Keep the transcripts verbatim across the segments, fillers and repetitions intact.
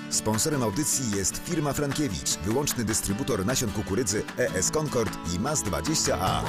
Sponsorem audycji jest firma Frankiewicz, wyłączny dystrybutor nasion kukurydzy E S Concord i M A Z dwadzieścia A.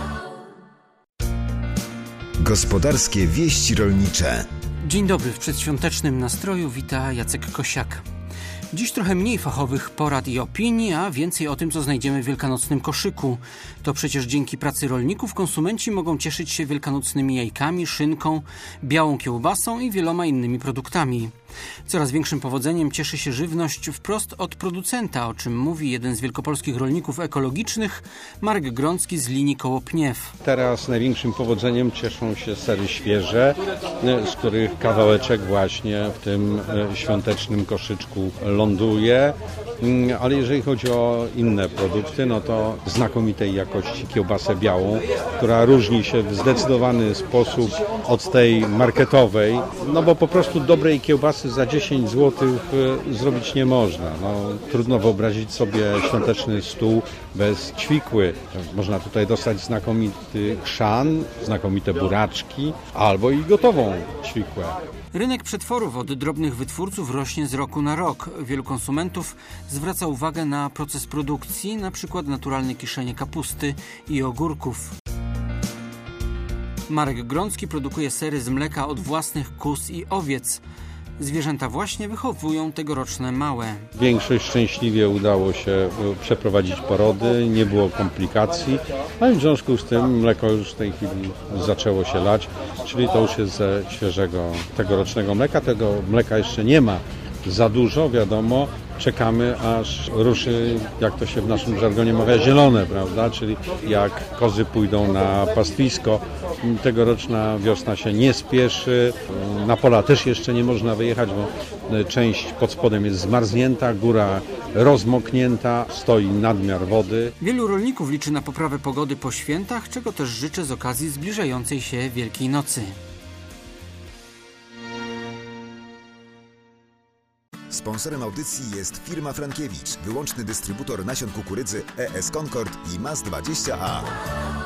Gospodarskie wieści rolnicze. Dzień dobry, w przedświątecznym nastroju wita Jacek Kosiak. Dziś trochę mniej fachowych porad i opinii, a więcej o tym, co znajdziemy w wielkanocnym koszyku. To przecież dzięki pracy rolników konsumenci mogą cieszyć się wielkanocnymi jajkami, szynką, białą kiełbasą i wieloma innymi produktami. Coraz większym powodzeniem cieszy się żywność wprost od producenta, o czym mówi jeden z wielkopolskich rolników ekologicznych, Marek Grącki z linii Koło Pniew. Teraz największym powodzeniem cieszą się sery świeże, z których kawałeczek właśnie w tym świątecznym koszyczku ląduje. Ale jeżeli chodzi o inne produkty, no to znakomitej jakości kiełbasę białą, która różni się w zdecydowany sposób od tej marketowej, no bo po prostu dobrej kiełbasy za dziesięć złotych zrobić nie można. No, trudno wyobrazić sobie świąteczny stół bez ćwikły. Można tutaj dostać znakomity chrzan, znakomite buraczki albo i gotową ćwikłę. Rynek przetworów od drobnych wytwórców rośnie z roku na rok. Wielu konsumentów zwraca uwagę na proces produkcji, na przykład naturalne kiszenie kapusty i ogórków. Marek Grącki produkuje sery z mleka od własnych kóz i owiec. Zwierzęta właśnie wychowują tegoroczne małe. Większość szczęśliwie udało się przeprowadzić porody, nie było komplikacji, a w związku z tym mleko już w tej chwili zaczęło się lać, czyli to już jest ze świeżego tegorocznego mleka. Tego mleka jeszcze nie ma za dużo, wiadomo. Czekamy, aż ruszy, jak to się w naszym żargonie mawia, zielone, prawda? Czyli jak kozy pójdą na pastwisko. Tegoroczna wiosna się nie spieszy. Na pola też jeszcze nie można wyjechać, bo część pod spodem jest zmarznięta, góra rozmoknięta, stoi nadmiar wody. Wielu rolników liczy na poprawę pogody po świętach, czego też życzę z okazji zbliżającej się Wielkiej Nocy. Sponsorem audycji jest firma Frankiewicz, wyłączny dystrybutor nasion kukurydzy E S Concord i M A Z dwadzieścia A.